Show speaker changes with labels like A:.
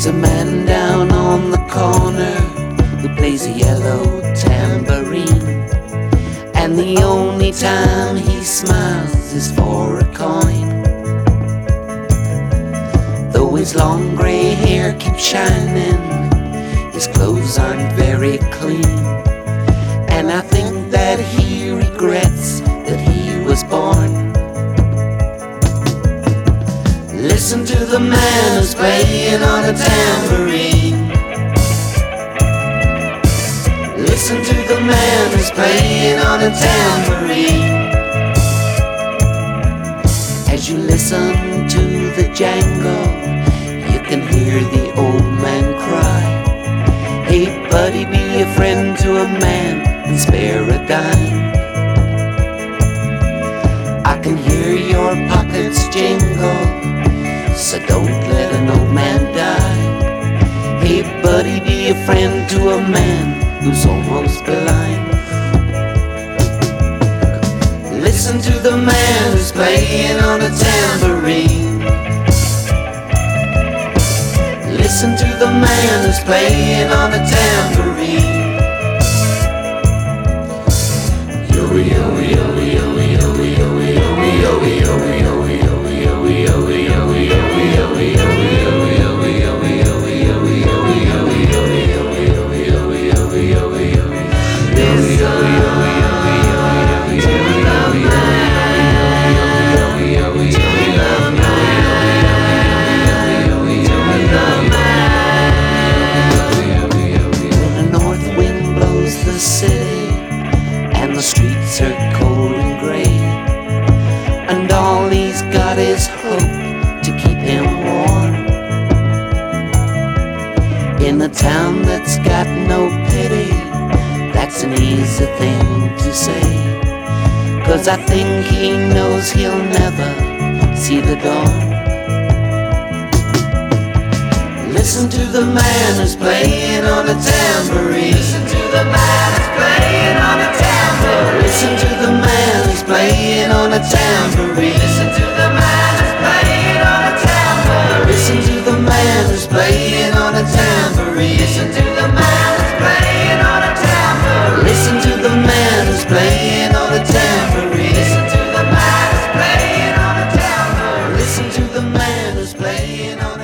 A: There's a man down on the corner who plays a yellow tambourine, and the only time he smiles is for a coin. Though his long gray hair keeps shining, his clothes aren't very clean, and I think that he regrets that he was born. Listen to the man who's playing on a tambourine. Listen to the man who's playing on a tambourine. As you listen to the jangle, you can hear the old man cry, "Hey buddy, be a friend to a man and spare a dime." I can hear your pockets jingle, so don't let an old man die. Hey buddy, be a friend to a man who's almost blind. Listen to the man who's playing on a tambourine. Listen to the man who's playing on a tambourine. Yo yo yo yo yo yo yo yo yo the city, and the streets are cold and gray, and all he's got is hope to keep him warm. In a town that's got no pity, that's an easy thing to say, 'cause I think he knows he'll never see the dawn. Listen to the man who's playing on a tambourine. Listen to the man who's playing on a tambourine. Listen to the man who's playing on a tambourine. Listen to the man who's playing on a tambourine. Listen to the man who's playing on a tambourine. Listen to the man who's playing on a tambourine. Listen to the man who's playing on a tambourine. Listen to the man who's playing on a tambourine. Listen to the man who's playing on